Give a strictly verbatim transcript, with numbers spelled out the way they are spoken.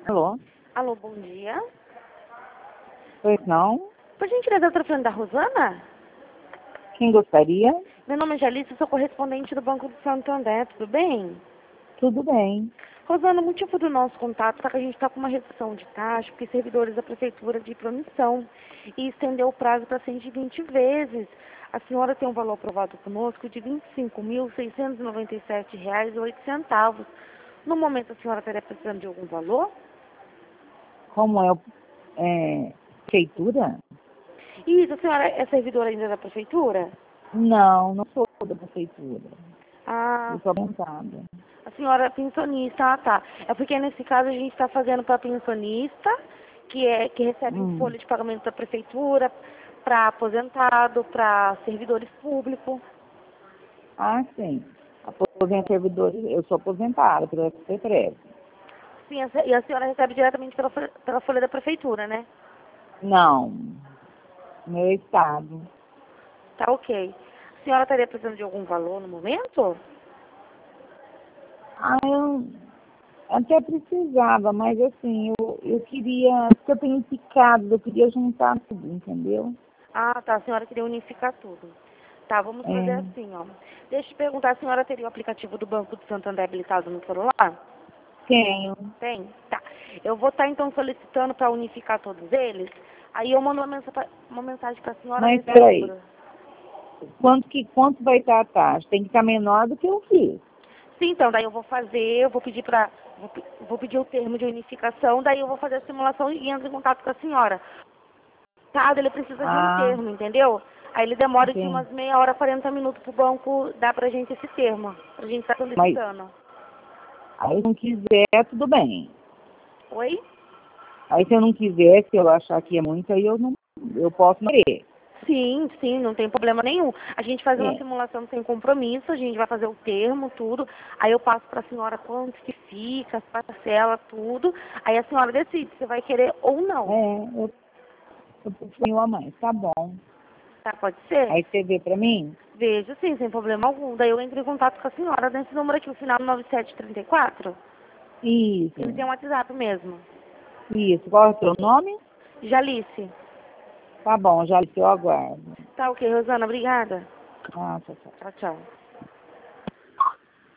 Alô? Alô, bom dia. Pois não? Por gentileza, eu estou falando da Rosana? Quem gostaria? Meu nome é Jalice, eu sou correspondente do Banco do Santander, tudo bem? Tudo bem. Rosana, o motivo do nosso contato é que a gente está com uma redução de taxa, porque servidores da Prefeitura de promissão, e estendeu o prazo para cento e vinte vezes. A senhora tem um valor aprovado conosco de vinte e cinco mil, seiscentos e noventa e sete reais e oito centavos. No momento, a senhora estaria precisando de algum valor? Como é, o- é prefeitura? Isso, a senhora é servidora ainda da Prefeitura? Não, não sou da prefeitura. Ah, Eu sou apontada. a senhora é pensionista, ah tá. É porque nesse caso a gente está fazendo para pensionista, que é que recebe em Hum. folha de pagamento da prefeitura, para aposentado, para servidores públicos. Ah, sim. Aposento servidores, eu sou aposentada pela CETREV. Sim, a se- e a senhora recebe diretamente pela, fo- pela folha da prefeitura, né? Não, meu estado. Tá ok. A senhora estaria precisando de algum valor no momento? Ah, eu até precisava, mas assim, eu, eu queria, porque eu tenho picado, eu queria juntar tudo, entendeu? Ah, tá. A senhora queria unificar tudo. Tá, vamos fazer É, assim, ó. Deixa eu te perguntar, a senhora teria o aplicativo do Banco do Santander habilitado no celular? tenho. Tem? Tá. Eu vou estar então solicitando para unificar todos eles. Aí eu mando uma, mensa pra- uma mensagem para a senhora Mas nesse peraí, número. quanto, que, quanto vai estar a taxa? Tem que estar menor do que o que? Sim, então, daí eu vou fazer, eu vou pedir para. Vou, pe- vou pedir o termo de unificação, daí eu vou fazer a simulação e entro em contato com a senhora. Tá, ele precisa de um Ah, termo, entendeu? Aí ele demora de entendi. umas meia hora, quarenta minutos pro banco dar pra gente esse termo. Pra gente estar Mas solicitando. aí se não quiser, tudo bem. Oi? Aí se eu não quiser, se eu achar que é muito, aí eu não, eu posso querer. Sim, sim, não tem problema nenhum. A gente faz uma É. simulação sem compromisso, a gente vai fazer o termo, tudo. Aí eu passo para a senhora quanto que fica, as parcela, tudo. Aí a senhora decide se vai querer ou não. É, eu, eu prefiro a mais, tá bom. Tá, pode ser? Aí você vê pra mim? Vejo sim, sem problema algum. Daí eu entro em contato com a senhora nesse número aqui, o final nove sete três quatro. Ele Isso, tem um WhatsApp mesmo. isso. Qual é o seu nome? Jalice. Tá bom, já eu aguardo. Tá ok, Rosana, obrigada. Ah, tchau, tchau. Tchau, tchau.